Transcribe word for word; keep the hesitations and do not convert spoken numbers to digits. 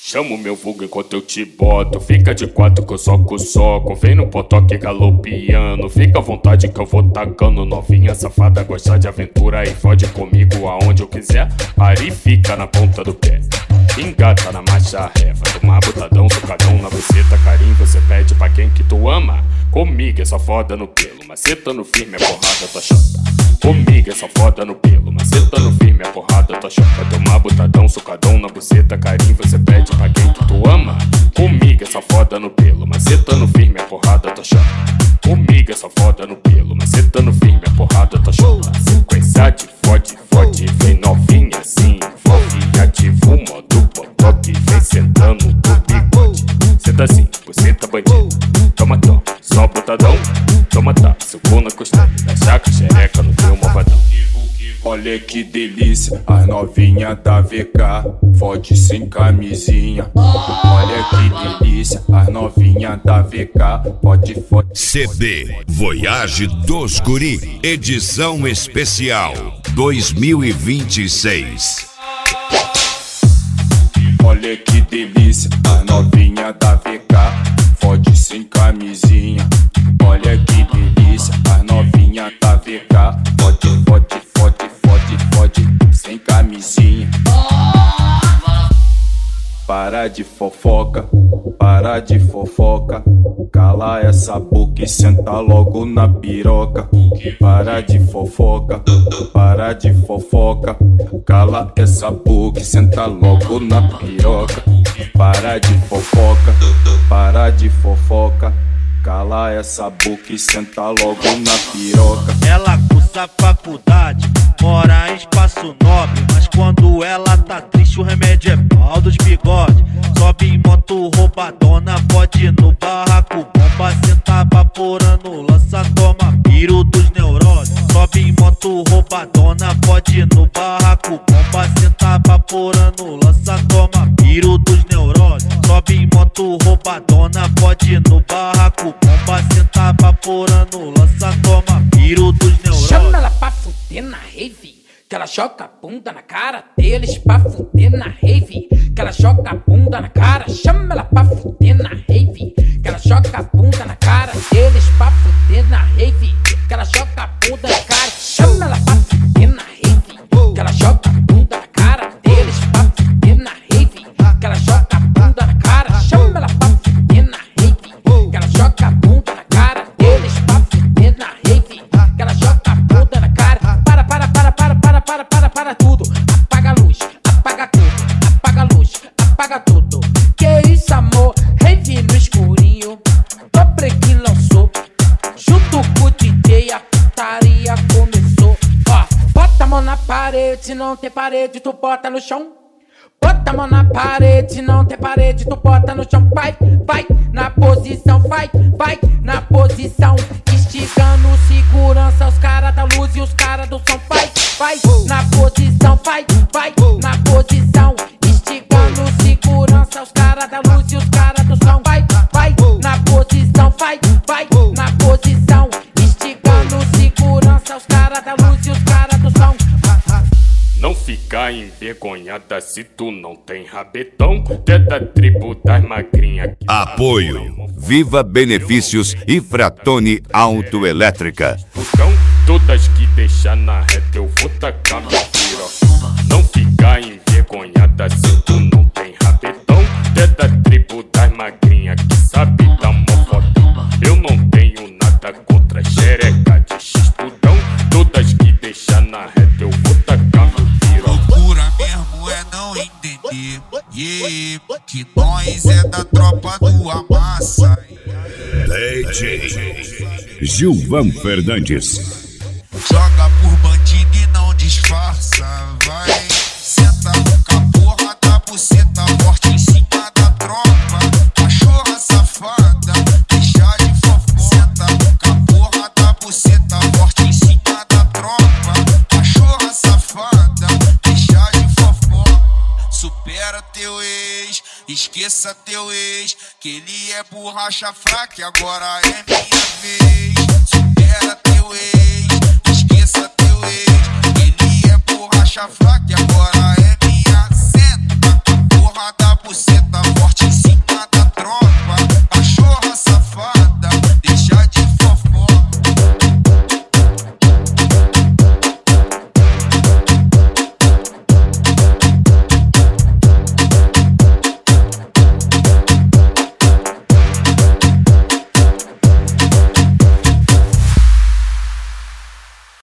Chama o meu vulgo enquanto eu te boto. Fica de quatro que eu soco, soco. Vem no potoque galopiano. Fica à vontade que eu vou tacando. Novinha safada, gosta de aventura e fode comigo aonde eu quiser. Pare e fica na ponta do pé. Engata na marcha ré. Vai tomar botadão, socadão na buceta. Carinho você pede pra quem que tu ama. Comigo é só foda no pelo. Macetando firme a porrada, tua chota. Comigo é só foda no pelo. Macetando firme a porrada, tua chota. Vai tomar botadão, socadão na buceta. Carinho você pede pra quem que tu ama. Comigo é só foda no pelo. Macetando firme a porrada, tua chota. Comigo é só foda no pelo. Macetando firme a porrada, tua chota. Sequência de fode, fode. Vem novinha assim, envolve. Ativa o modo potoque. Vem sentando do bigode. Senta assim, buceta bandida. Toma, toma, só botadão. Toma, tá, sucou na costela. Da chaca, xereca no teu malvadão. Olha que delícia, as novinha da V K fode sem camisinha. Olha que delícia, as novinha da V K fode, fode. C D Voyage dos Guri, edição especial dois mil e vinte e seis. Olha que delícia, as novinha da V K fode sem camisinha. Olha que delícia, as novinha da V K fode, fode, fode, fode, fode sem camisinha. Para de fofoca, para de fofoca. Cala essa boca e senta logo na piroca. Para de fofoca, para de fofoca. Cala essa boca e senta logo na piroca. Para de fofoca, para de fofoca. Cala essa boca e senta logo na piroca. Ela cursa faculdade, mora em espaço nobre. Mas quando ela tá triste o remédio é pau dos bigodes. Sobe em moto roubadona, pode ir no barraco. Bomba, senta vaporando, lança, toma piro dos neuroses. Sobe em moto roubadona, pode ir no barraco. Bomba, senta vaporando, lança, toma piro dos neuroses. Sobe em moto roubadona, pode ir no barraco. Bomba, senta vaporando, lança, toma piro dos neuroses. Chama ela pra fuder na rave, que ela joga a bunda na cara deles. Pra fuder na rave, que ela joga a bunda na cara. Chama ela pra fuder na rave, que ela joga a bunda na cara deles. Pra fuder na rave, que ela joga a bunda na cara. Chama ela pra fuder na rave, que ela joga a bunda na cara deles. Pra fuder na rave, que ela joga a bunda na cara. Chama ela pra fuder na rave, que ela joga a bunda na cara deles. Pra fuder na rave, que ela joga a bunda na cara. Para, para, para, para, para, para, para, para tudo. Apaga a luz, apaga tudo. Apaga a luz, apaga tudo. Que isso, amor? Rave no escurinho. Dobre que lançou. Junto com o D J a putaria começou. Ó, bota a mão na parede, se não tem parede tu bota no chão. Bota a mão na parede, se não tem parede tu bota no chão. Vai, vai, na posição, vai, vai, na posição. Esticando segurança, os caras da luz e os caras do som. Vai, vai, na posição, vai, vai, na posição. Esticando segurança, os caras da luz e os caras do som. Vai, vai, na posição, vai, vai, na posição. Esticando segurança, os caras da luz e os caras do som. Não fica envergonhada se tu não tem rabetão. É da tribo das magrinhas. Apoio Viva Benefícios e Fratone Autoelétrica. Então, todas que deixar na reta eu vou tacar meu piroca. Não fica envergonhada se tu não tem rabetão. É da tribo das magrinhas que sabe dar mofotão. Eu não tenho nada contra xereca de x-tudão. Todas que deixar na reta eu vou tacar meu piroca. Loucura mesmo é não entender, yeah, que nós é da tropa do Amassa. D J Gilvan Fernandes. Joga por bandido e não disfarça, vai. Senta com a porra da buceta forte em cima da tropa. Cachorra safada, deixa de fofoca. Senta com a porra da buceta forte em cima da tropa. Cachorra safada, deixa de fofoca. Supera teu ex, esqueça teu ex, que ele é borracha fraca e agora é minha vez. Supera teu ex, esqueça teu ex, que ele é borracha fraca e agora é minha. Senta, porra da buceta forte em